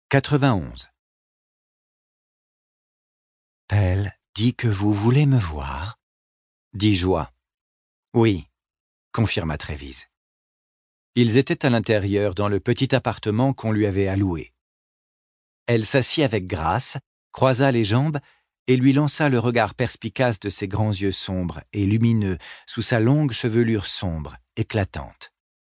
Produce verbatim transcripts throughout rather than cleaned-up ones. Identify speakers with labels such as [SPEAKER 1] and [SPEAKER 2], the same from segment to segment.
[SPEAKER 1] quatre-vingt-onze. Pell dit que vous voulez me voir, dit Joie. Oui, confirma Trévise. Ils étaient à l'intérieur dans le petit appartement qu'on lui avait alloué. Elle s'assit avec grâce, croisa les jambes et lui lança le regard perspicace de ses grands yeux sombres et lumineux sous sa longue chevelure sombre, éclatante.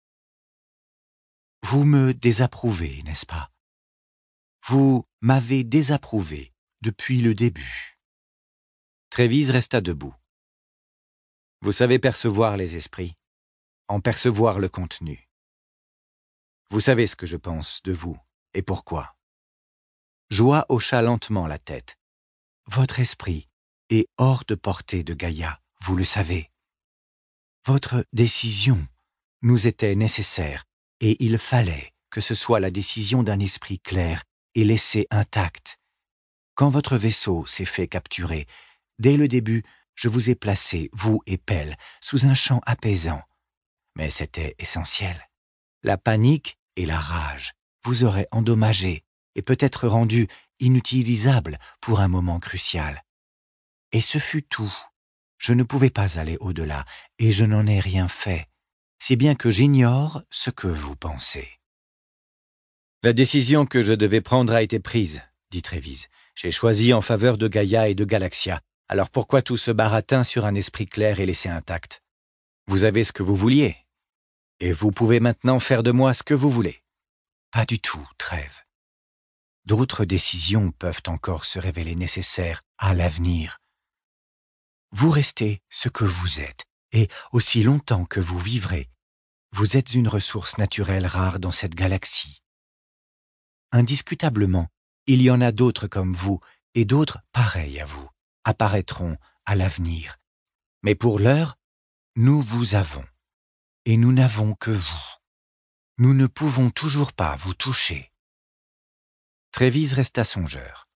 [SPEAKER 1] « Vous me désapprouvez, n'est-ce pas? Vous m'avez désapprouvé depuis le début. » Trévise resta debout. « Vous savez percevoir les esprits, en percevoir le contenu. Vous savez ce que je pense de vous et pourquoi. » Joie hocha lentement la tête. « Votre esprit est hors de portée de Gaïa, vous le savez. Votre décision nous était nécessaire et il fallait que ce soit la décision d'un esprit clair et laissé intact. Quand votre vaisseau s'est fait capturer, dès le début, je vous ai placé, vous et Pell, sous un champ apaisant. Mais c'était essentiel. La panique et la rage vous auraient endommagé et peut-être rendu inutilisable pour un moment crucial. Et ce fut tout. Je ne pouvais pas aller au-delà et je n'en ai rien fait, si bien que j'ignore ce que vous pensez. La décision que je devais prendre a été prise, dit Trévise. J'ai choisi en faveur de Gaïa et de Galaxia. Alors pourquoi tout ce baratin sur un esprit clair et laissé intact? Vous avez ce que vous vouliez, et vous pouvez maintenant faire de moi ce que vous voulez. Pas du tout, Trêve. D'autres décisions peuvent encore se révéler nécessaires à l'avenir. Vous restez ce que vous êtes, et aussi longtemps que vous vivrez, vous êtes une ressource naturelle rare dans cette galaxie. Indiscutablement, il y en a d'autres comme vous, et d'autres pareils à vous, apparaîtront à l'avenir. Mais pour l'heure, nous vous avons, et nous n'avons que vous. Nous ne pouvons toujours pas vous toucher. Trévise resta songeur.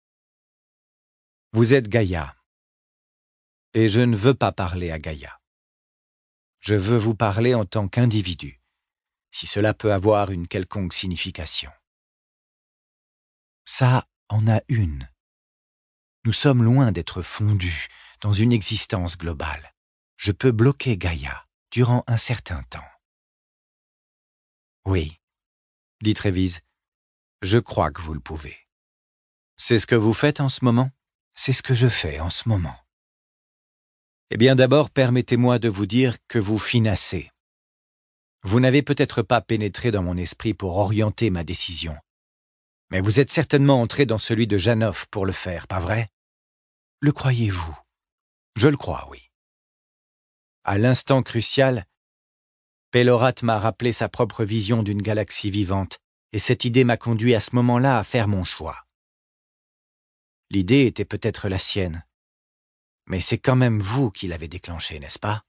[SPEAKER 1] Vous êtes Gaïa, et je ne veux pas parler à Gaïa. Je veux vous parler en tant qu'individu, si cela peut avoir une quelconque signification. Ça en a une. Nous sommes loin d'être fondus dans une existence globale. Je peux bloquer Gaïa durant un certain temps. Oui, dit Trévise, je crois que vous le pouvez. C'est ce que vous faites en ce moment? C'est ce que je fais en ce moment. Eh bien d'abord, permettez-moi de vous dire que vous finassez. Vous n'avez peut-être pas pénétré dans mon esprit pour orienter ma décision. Mais vous êtes certainement entré dans celui de Janov pour le faire, pas vrai? Le croyez-vous? Je le crois, oui. À l'instant crucial, Pellorat m'a rappelé sa propre vision d'une galaxie vivante, et cette idée m'a conduit à ce moment-là à faire mon choix. L'idée était peut-être la sienne, mais c'est quand même vous qui l'avez déclenchée, n'est-ce pas?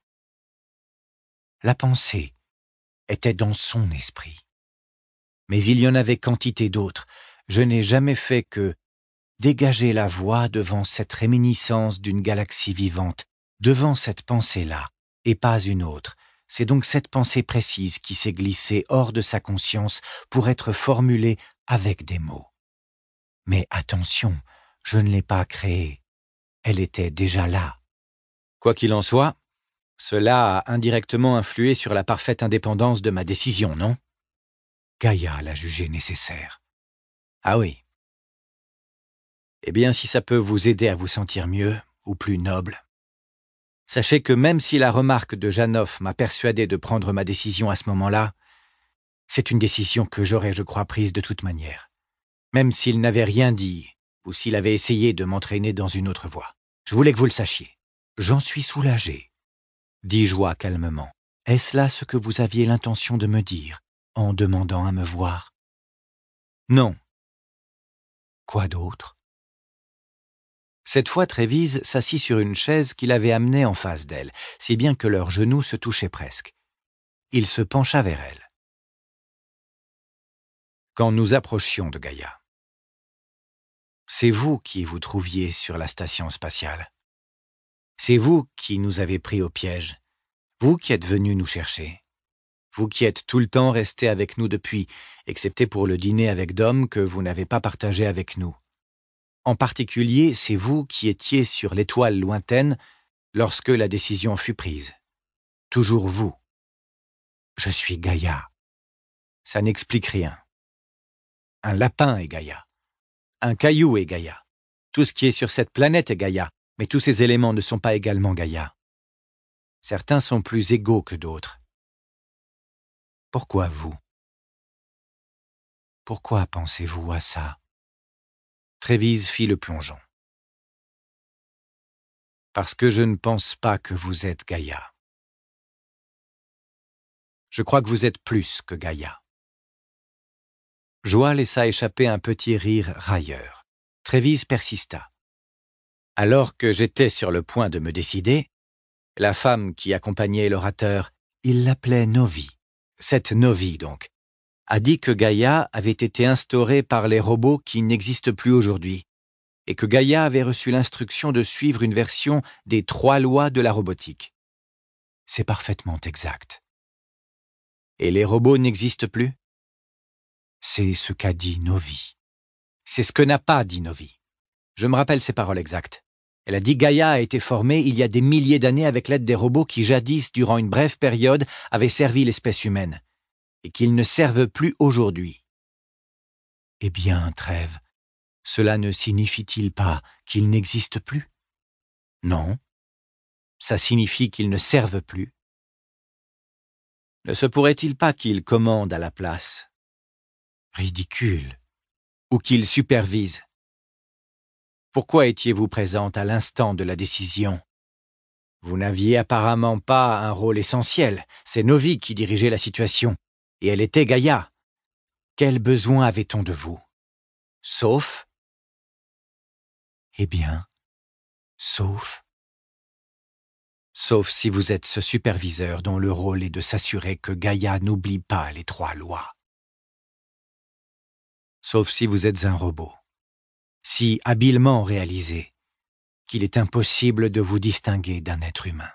[SPEAKER 1] La pensée était dans son esprit. Mais il y en avait quantité d'autres. Je n'ai jamais fait que dégager la voie devant cette réminiscence d'une galaxie vivante, devant cette pensée-là, et pas une autre. C'est donc cette pensée précise qui s'est glissée hors de sa conscience pour être formulée avec des mots. Mais attention, je ne l'ai pas créée. Elle était déjà là. Quoi qu'il en soit, cela a indirectement influé sur la parfaite indépendance de ma décision, non? Gaïa l'a jugée nécessaire. Ah oui. Eh bien, si ça peut vous aider à vous sentir mieux, ou plus noble, sachez que même si la remarque de Janov m'a persuadé de prendre ma décision à ce moment-là, c'est une décision que j'aurais, je crois, prise de toute manière. Même s'il n'avait rien dit, ou s'il avait essayé de m'entraîner dans une autre voie. Je voulais que vous le sachiez. J'en suis soulagé, dit Joie calmement. Est-ce là ce que vous aviez l'intention de me dire, en demandant à me voir? Non. Quoi d'autre? Cette fois, Trévise s'assit sur une chaise qu'il avait amenée en face d'elle, si bien que leurs genoux se touchaient presque. Il se pencha vers elle. Quand nous approchions de Gaïa, c'est vous qui vous trouviez sur la station spatiale. C'est vous qui nous avez pris au piège, vous qui êtes venus nous chercher. Vous qui êtes tout le temps resté avec nous depuis, excepté pour le dîner avec Dom que vous n'avez pas partagé avec nous. En particulier, c'est vous qui étiez sur l'étoile lointaine lorsque la décision fut prise. Toujours vous. Je suis Gaïa. Ça n'explique rien. Un lapin est Gaïa. Un caillou est Gaïa. Tout ce qui est sur cette planète est Gaïa, mais tous ces éléments ne sont pas également Gaïa. Certains sont plus égaux que d'autres. Pourquoi vous? Pourquoi pensez-vous à ça? Trévise fit le plongeon. Parce que je ne pense pas que vous êtes Gaïa. Je crois que vous êtes plus que Gaïa. Joie laissa échapper un petit rire railleur. Trévise persista. Alors que j'étais sur le point de me décider, la femme qui accompagnait l'orateur, il l'appelait Novi, cette Novi donc, a dit que Gaïa avait été instaurée par les robots qui n'existent plus aujourd'hui, et que Gaïa avait reçu l'instruction de suivre une version des trois lois de la robotique. C'est parfaitement exact. Et les robots n'existent plus? C'est ce qu'a dit Novi. C'est ce que n'a pas dit Novi. Je me rappelle ses paroles exactes. Elle a dit Gaïa a été formée il y a des milliers d'années avec l'aide des robots qui jadis, durant une brève période, avaient servi l'espèce humaine, et qu'ils ne servent plus aujourd'hui. Eh bien, Trêve, cela ne signifie-t-il pas qu'ils n'existent plus? Non. Ça signifie qu'ils ne servent plus. Ne se pourrait-il pas qu'ils commandent à la place? Ridicule. Ou qu'ils supervisent? Pourquoi étiez-vous présente à l'instant de la décision? Vous n'aviez apparemment pas un rôle essentiel. C'est Novi qui dirigeait la situation. Et elle était Gaïa. Quel besoin avait-on de vous? Sauf? Eh bien, sauf? Sauf si vous êtes ce superviseur dont le rôle est de s'assurer que Gaïa n'oublie pas les trois lois. Sauf si vous êtes un robot, si habilement réalisé, qu'il est impossible de vous distinguer d'un être humain.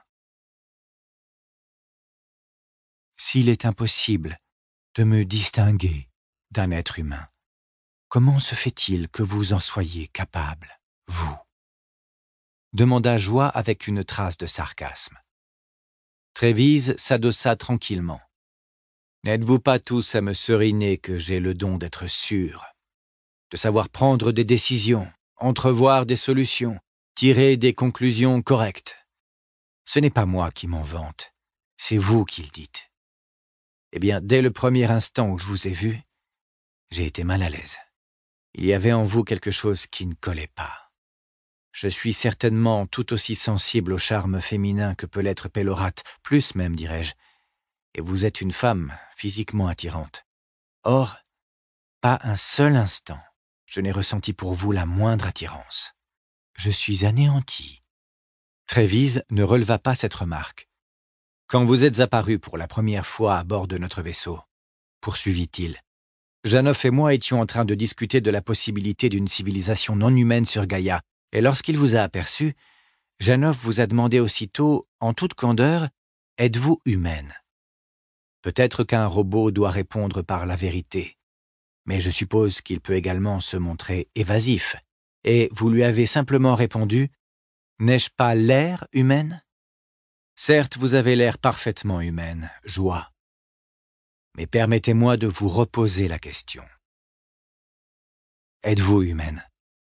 [SPEAKER 1] S'il est impossible de me distinguer d'un être humain, comment se fait-il que vous en soyez capable, vous? Demanda Joie avec une trace de sarcasme. Trévise s'adossa tranquillement. N'êtes-vous pas tous à me seriner que j'ai le don d'être sûr, de savoir prendre des décisions, entrevoir des solutions, tirer des conclusions correctes? Ce n'est pas moi qui m'en vante, c'est vous qui le dites. Eh bien, dès le premier instant où je vous ai vu, j'ai été mal à l'aise. Il y avait en vous quelque chose qui ne collait pas. Je suis certainement tout aussi sensible au charme féminin que peut l'être Pélorate, plus même, dirais-je. Et vous êtes une femme physiquement attirante. Or, pas un seul instant, je n'ai ressenti pour vous la moindre attirance. Je suis anéanti. Trévise ne releva pas cette remarque. Quand vous êtes apparu pour la première fois à bord de notre vaisseau, poursuivit-il, Janov et moi étions en train de discuter de la possibilité d'une civilisation non humaine sur Gaïa, et lorsqu'il vous a aperçu, Janov vous a demandé aussitôt, en toute candeur, « Êtes-vous humaine ?» Peut-être qu'un robot doit répondre par la vérité, mais je suppose qu'il peut également se montrer évasif, et vous lui avez simplement répondu « N'ai-je pas l'air humaine ?» Certes, vous avez l'air parfaitement humaine, Joie. Mais permettez-moi de vous reposer la question. Êtes-vous humaine?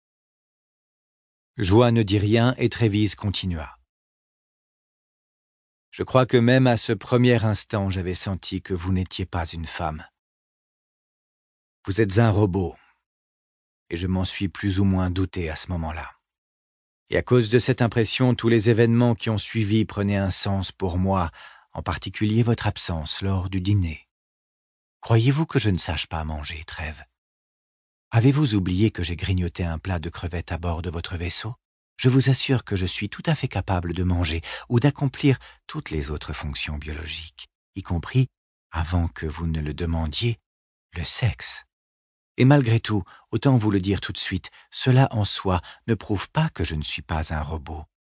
[SPEAKER 1] Joie ne dit rien et Trévise continua. Je crois que même à ce premier instant, j'avais senti que vous n'étiez pas une femme. Vous êtes un robot, et je m'en suis plus ou moins douté à ce moment-là. Et à cause de cette impression, tous les événements qui ont suivi prenaient un sens pour moi, en particulier votre absence lors du dîner. Croyez-vous que je ne sache pas manger, Trêve? Avez-vous oublié que j'ai grignoté un plat de crevettes à bord de votre vaisseau? Je vous assure que je suis tout à fait capable de manger ou d'accomplir toutes les autres fonctions biologiques, y compris, avant que vous ne le demandiez, le sexe. Et malgré tout, autant vous le dire tout de suite, cela en soi ne prouve pas que je ne suis pas un robot.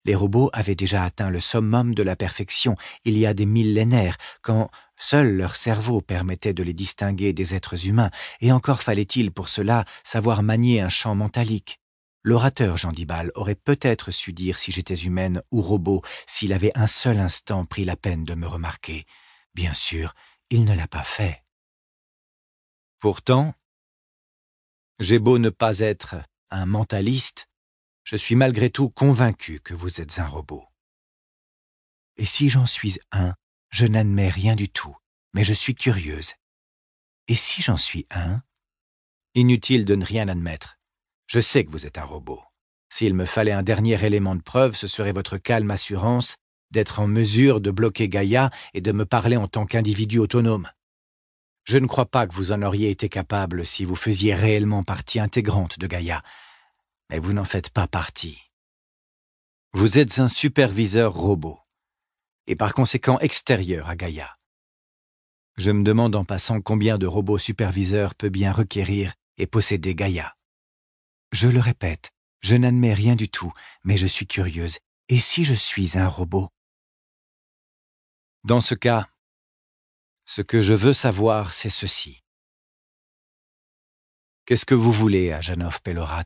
[SPEAKER 1] Les robots avaient déjà atteint le summum de la perfection il y a des millénaires, quand seul leur cerveau permettait de les distinguer des êtres humains, et encore fallait-il pour cela savoir manier un champ mentalique. L'orateur Jean Dibal aurait peut-être su dire si j'étais humaine ou robot s'il avait un seul instant pris la peine de me remarquer. Bien sûr, il ne l'a pas fait. Pourtant, j'ai beau ne pas être un mentaliste, je suis malgré tout convaincu que vous êtes un robot. Et si j'en suis un, je n'admets rien du tout, mais je suis curieuse. Et si j'en suis un? Inutile de ne rien admettre. Je sais que vous êtes un robot. S'il me fallait un dernier élément de preuve, ce serait votre calme assurance d'être en mesure de bloquer Gaïa et de me parler en tant qu'individu autonome. Je ne crois pas que vous en auriez été capable si vous faisiez réellement partie intégrante de Gaïa, mais vous n'en faites pas partie. Vous êtes un superviseur robot, et par conséquent extérieur à Gaïa. Je me demande en passant combien de robots superviseurs peut bien requérir et posséder Gaïa. Je le répète, je n'admets rien du tout, mais je suis curieuse. Et si je suis un robot? Dans ce cas, ce que je veux savoir, c'est ceci. Qu'est-ce que vous voulez à Janov Pelorat?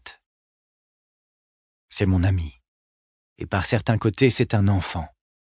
[SPEAKER 1] C'est mon ami. Et par certains côtés, c'est un enfant.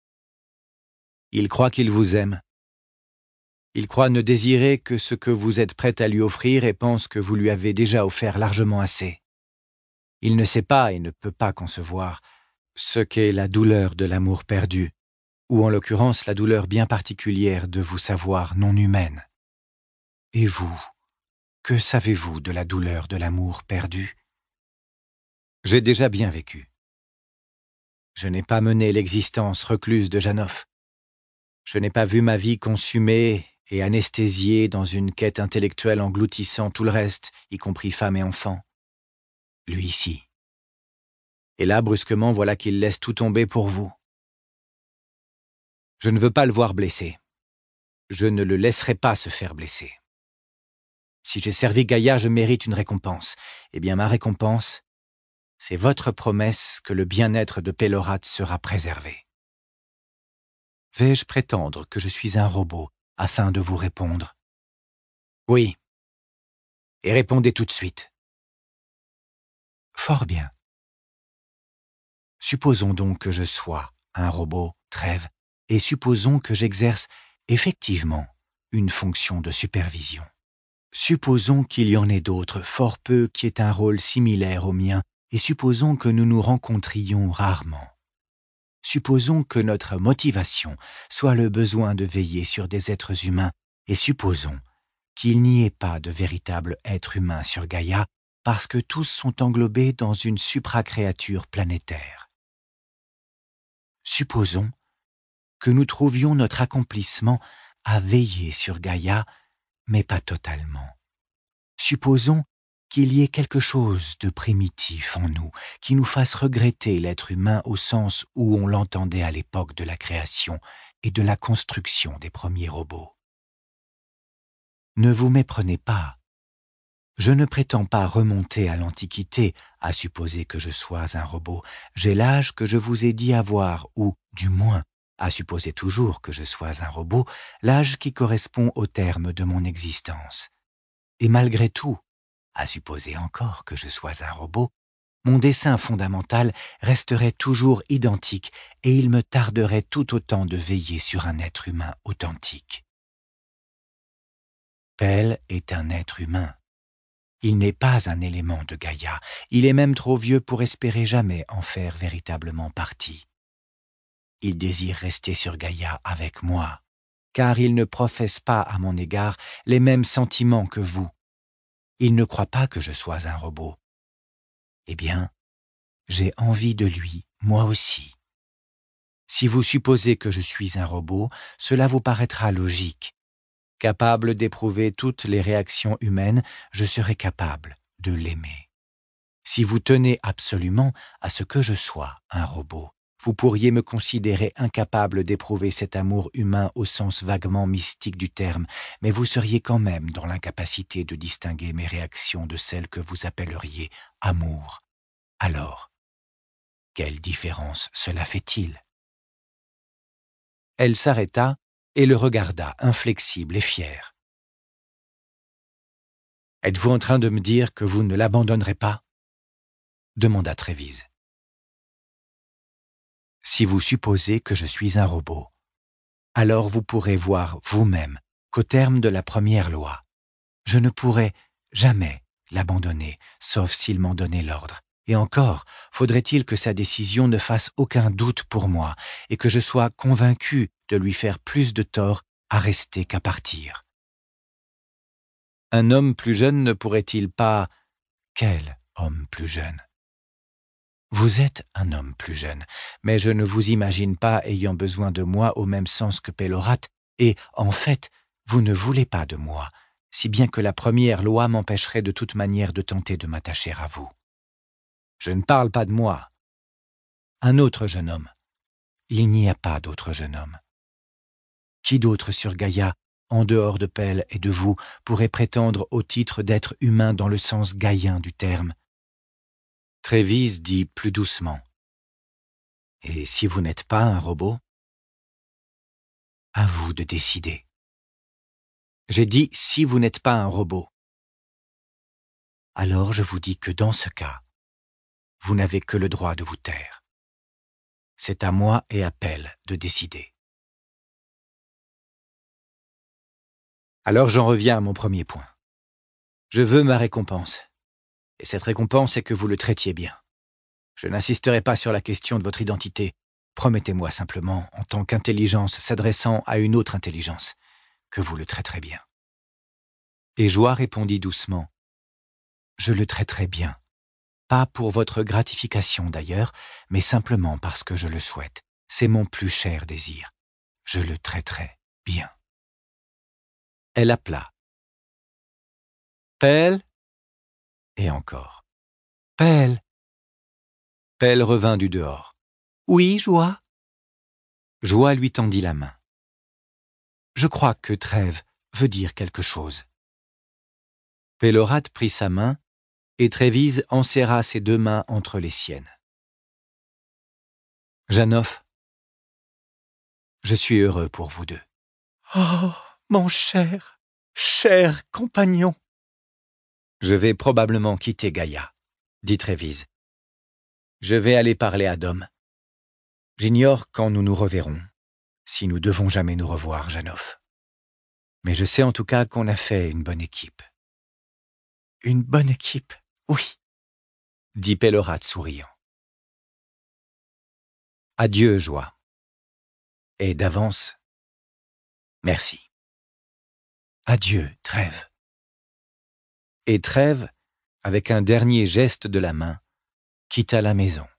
[SPEAKER 1] Il croit qu'il vous aime. Il croit ne désirer que ce que vous êtes prête à lui offrir et pense que vous lui avez déjà offert largement assez. Il ne sait pas et ne peut pas concevoir ce qu'est la douleur de l'amour perdu, ou en l'occurrence la douleur bien particulière de vous savoir non humaine. Et vous, que savez-vous de la douleur de l'amour perdu? J'ai déjà bien vécu. Je n'ai pas mené l'existence recluse de Janov. Je n'ai pas vu ma vie consumée et anesthésiée dans une quête intellectuelle engloutissant tout le reste, y compris femme et enfants. Lui ici. Et là, brusquement, voilà qu'il laisse tout tomber pour vous. Je ne veux pas le voir blessé. Je ne le laisserai pas se faire blesser. Si j'ai servi Gaïa, je mérite une récompense. Eh bien, ma récompense, c'est votre promesse que le bien-être de Pelorat sera préservé. Vais-je prétendre que je suis un robot afin de vous répondre? Oui. Et répondez tout de suite. Fort bien. Supposons donc que je sois un robot, Trêve, et supposons que j'exerce effectivement une fonction de supervision. Supposons qu'il y en ait d'autres, fort peu, qui aient un rôle similaire au mien, et supposons que nous nous rencontrions rarement. Supposons que notre motivation soit le besoin de veiller sur des êtres humains, et supposons qu'il n'y ait pas de véritable être humain sur Gaïa, parce que tous sont englobés dans une supracréature planétaire. Supposons que nous trouvions notre accomplissement à veiller sur Gaïa, mais pas totalement. Supposons qu'il y ait quelque chose de primitif en nous qui nous fasse regretter l'être humain au sens où on l'entendait à l'époque de la création et de la construction des premiers robots. Ne vous méprenez pas. Je ne prétends pas remonter à l'Antiquité à supposer que je sois un robot. J'ai l'âge que je vous ai dit avoir, ou, du moins, à supposer toujours que je sois un robot, l'âge qui correspond au terme de mon existence. Et malgré tout, à supposer encore que je sois un robot, mon dessein fondamental resterait toujours identique et il me tarderait tout autant de veiller sur un être humain authentique. Pel est un être humain. Il n'est pas un élément de Gaïa, il est même trop vieux pour espérer jamais en faire véritablement partie. Il désire rester sur Gaïa avec moi, car il ne professe pas à mon égard les mêmes sentiments que vous. Il ne croit pas que je sois un robot. Eh bien, j'ai envie de lui, moi aussi. Si vous supposez que je suis un robot, cela vous paraîtra logique. Capable d'éprouver toutes les réactions humaines, je serai capable de l'aimer. Si vous tenez absolument à ce que je sois un robot, vous pourriez me considérer incapable d'éprouver cet amour humain au sens vaguement mystique du terme, mais vous seriez quand même dans l'incapacité de distinguer mes réactions de celles que vous appelleriez amour. Alors, Quelle différence cela fait-il » Elle s'arrêta et le regarda, inflexible et fière. « Êtes-vous en train de me dire que vous ne l'abandonnerez pas » demanda Trévise. « Si vous supposez que je suis un robot, alors vous pourrez voir vous-même qu'au terme de la première loi, je ne pourrai jamais l'abandonner, sauf s'il m'en donnait l'ordre. Et encore, faudrait-il que sa décision ne fasse aucun doute pour moi et que je sois convaincu de lui faire plus de tort à rester qu'à partir. Un homme plus jeune ne pourrait-il pas... Quel homme plus jeune ? Vous êtes un homme plus jeune, mais je ne vous imagine pas ayant besoin de moi au même sens que Pélorate, et, en fait, vous ne voulez pas de moi, si bien que la première loi m'empêcherait de toute manière de tenter de m'attacher à vous. Je ne parle pas de moi. Un autre jeune homme. Il n'y a pas d'autre jeune homme. Qui d'autre sur Gaïa, en dehors de Pèle et de vous, pourrait prétendre au titre d'être humain dans le sens gaïen du terme ? Trévise dit plus doucement. Et si vous n'êtes pas un robot ? À vous de décider. J'ai dit si vous n'êtes pas un robot. Alors je vous dis que dans ce cas, vous n'avez que le droit de vous taire. C'est à moi et à Pèle de décider. Alors j'en reviens à mon premier point. Je veux ma récompense. Et cette récompense est que vous le traitiez bien. Je n'insisterai pas sur la question de votre identité. Promettez-moi simplement, en tant qu'intelligence s'adressant à une autre intelligence, que vous le traiterez bien. Et Joie répondit doucement. Je le traiterai bien. Pas pour votre gratification d'ailleurs, mais simplement parce que je le souhaite. C'est mon plus cher désir. Je le traiterai bien. Elle appela. Pèle ? Et encore. Pèle. Pèle revint du dehors. Oui, Joie ? Joie lui tendit la main. Je crois que trêve veut dire quelque chose. Pélorate prit sa main et Trévise enserra ses deux mains entre les siennes. Janoff, je suis heureux pour vous deux. Oh, mon cher, cher compagnon. Je vais probablement quitter Gaïa, dit Trévise. Je vais aller parler à Dom. J'ignore quand nous nous reverrons, si nous devons jamais nous revoir, Janoff. Mais je sais en tout cas qu'on a fait une bonne équipe. Une bonne équipe, oui, dit Pélorate souriant. Adieu, Joie. Et d'avance, merci. Adieu, Trêve. Et Trêve, avec un dernier geste de la main, quitta la maison.